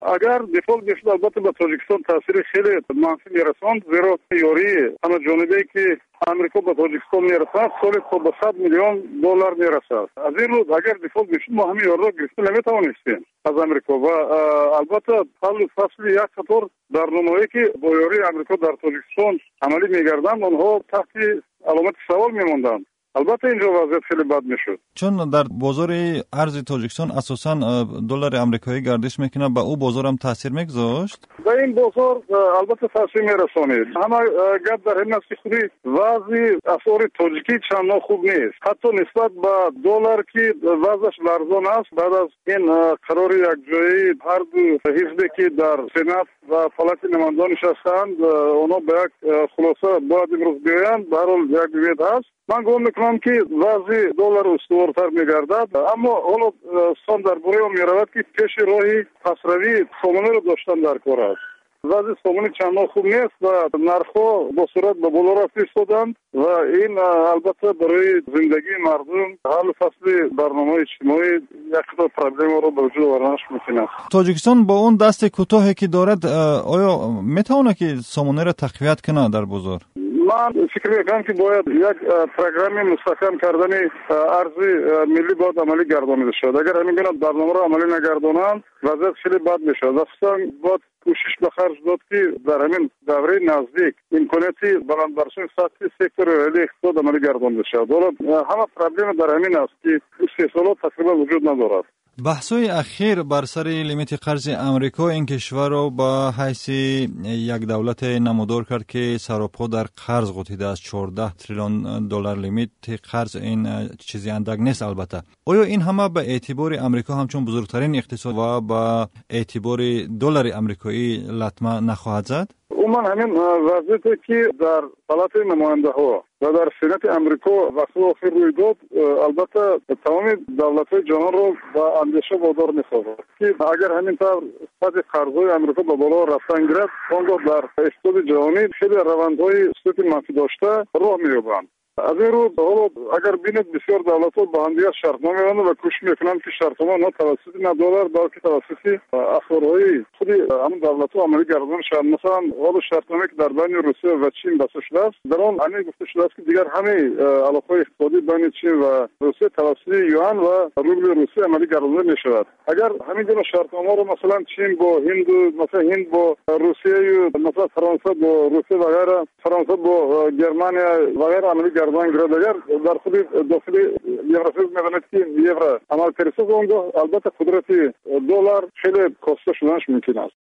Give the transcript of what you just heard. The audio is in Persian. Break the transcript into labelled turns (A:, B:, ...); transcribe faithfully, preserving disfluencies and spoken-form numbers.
A: اگر دفاع بشه البته به تاجیکستان تاثیر خیلی منفی میرساند، زیرا یاری همه جانبه که امریکا به تاجیکستان میرساند سالی تا به صد میلیون دلار میرسد. از این رو اگر دفاع بشه ما همین یاری را گرفته نمیتوانستیم از امریکا. و البته حال فصل یک قطار برنامه‌ای که با یاری امریکا در تاجیکستان عملی میگردند آنها تحت علامت سوال میماندند. البته اینجا وضعیت خیلی بد میشد،
B: چون در بازار ارز تاجیکستان اساساً دلار آمریکایی گردش میکنه، به او بازار هم تاثیر میگذاشت.
A: به این بازار البته تاثیر میرسانید. همه گپ در این است که خودی وضع اسعار تاجیکی چندان خوب نیست، حتی نسبت به دلار که وضعش لرزان است. بعد از این قرار یک جایی هر دو حزبی که در سنات و پالات نمایندگان نشستند اونا به یک خلاصه باید امروز بیایند، به هر حال یک وید هست. من گمان میکنم که وضع دلار استوارتر میگردد، اما حالا سان در باره هم میرود که پیش راهی پسروی سامانه رو داشتن در کار است. وضع سامانه چندان خوب نیست و نرخ‌ها با صورت به بالا رفته ایستادند و این البته برای زندگی مردم حال فصل برنامه اجتماعی یک قدر پرابلم رو به وجود آورده می‌کند.
B: تاجیکستان با اون دست کوتاهی که دارد آیا میتونه که سامانه را تقویت کنه در بازار؟
A: من فکر میکنم که باید یک پروگرام مستحکم کردن ارز ملی باید عملی گردانیده شد. اگر همین گونه برنامه را عملی نگردانند وضعیت خیلی بد میشه. اصلا باید کوشش به خرج داد که در همین دوره نزدیک امکاناتی بلندبرسانی سطح سکتور رایلی اقتصاد عملی گردانیده شد. حالا همه پرابلم در همین است که سه سالات تقریبا وجود ندارد.
B: بحث‌های اخیر بر سر لیمیت قرض امریکا این کشور را با حیث یک دولت نمودار کرد که سراپا در قرض غوطیده است. چهارده تریلیون دلار لیمیت قرض این چیزی اندک نیست. البته آیا این همه به اعتبار امریکا همچون بزرگترین اقتصاد و با اعتبار دلار امریکایی لطمه نخواهد زد؟
A: عموما همین وضعیتی که در پالات نماینده‌ها و در سنات امریکا وقتی آخر روی داد البته تمام دولت‌های جهان رو با اندیشه وادار می‌سازد که اگر همین طور سطح قرض‌های امریکا به بالا رفتن گرفت آنگاه در اقتصاد جهانی خیلی روندهای سطح منفی داشته راه می‌یابند. از این رو حالا اگر بینید بسیار دولت‌ها با هم دیگر شرطنامه می‌بندند و کوشش می‌کنند که شرطنامه نه توسط نه دلار بلکه توسط افزارهای خود همین دولت‌ها عملی گردانده شود. مثلا حالا شرطنامه که در بین روسیه و چین بسته شده است در آن همین گفته شده است که دیگر همه علاقه‌های اقتصادی بین چین و روسیه توسط یوان و روبل روسیه عملی گردانده می‌شود. اگر همین گونه شرطنامه رو مثلا چین با هند، مثلا هند با روسیه، مثلا فرانسه با روسیه و غیره، فرانسه با گرمانیا و غیره عملی گردان گرفت، اگر در خود داخل یوراسیز می‌بینید که یورو عمل کرده اونجا البته قدرت دلار خیلی کاسته شدنش ممکن است.